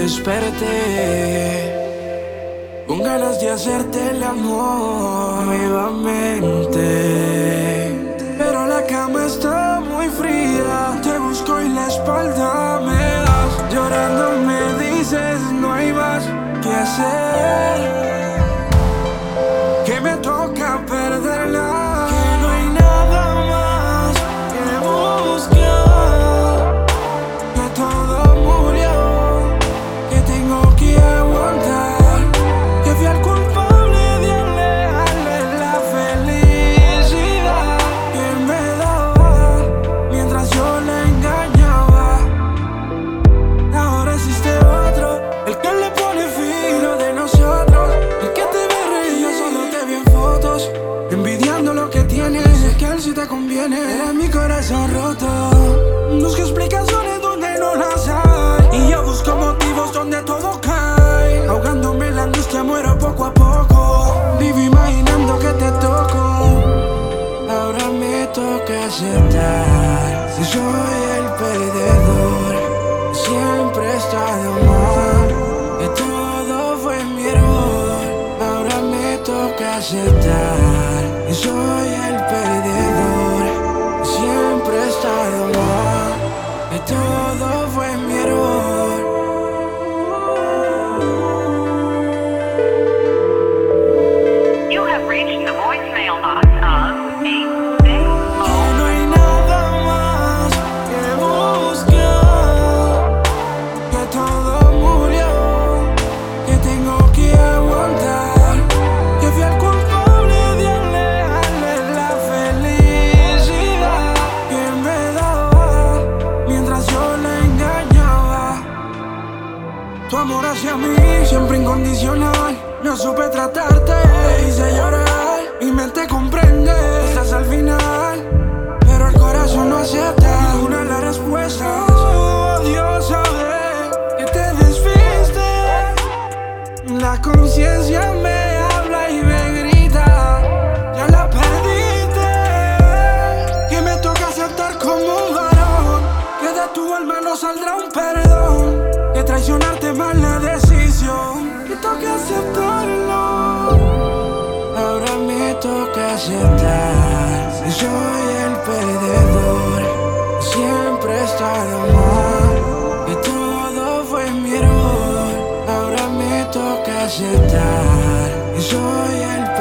desperté con ganas de hacerte el amor nuevamente, pero la cama está muy fría. Te busco y la espalda me das. Llorando me dices no hay más que hacer, que me toca perderla, que no hay nada más que buscar, que todo murió, que tengo que aguantar, que fui el culpable de alejarle la felicidad que me daba mientras yo la engañaba. Ahora existe otro, el que le pone filo de nosotros, el que te ve reír, yo solo te vi en fotos, envidiando lo que tienes. Es que a él sí te conviene, era mi corazón roto. Busco explicaciones donde no las hay, y yo busco motivos donde todo cae. Ahogándome en la angustia muero poco a poco, vivo imaginando que te toco. Ahora me toca aceptar que soy el perdedor, siempre he estado mal, que todo fue mi error. Ahora me toca aceptar que soy el perdedor, siempre he estado mal, que todo fue mi error. You have reached the voicemail box of 8. Que no hay nada más que buscar, que todo murió, que tengo que aguantar, que fui el culpable de alejarle la felicidad que me daba mientras yo la engañaba. Tu amor hacia mí siempre incondicional, no supe tratarte, te hice llorar, mi mente comprende, estás al final, pero el corazón no acepta ninguna de las respuestas. Oh, Dios sabe que te desviste, la conciencia me habla y me grita, ya la perdiste, que me toca aceptar como un varón, que de tu alma no saldrá un perdón, que traicionarte mal la decisión, que toca aceptarlo. Ahora me toca aceptar que soy el perdedor, siempre he estado mal, que todo fue mi error. Ahora me toca aceptar que soy el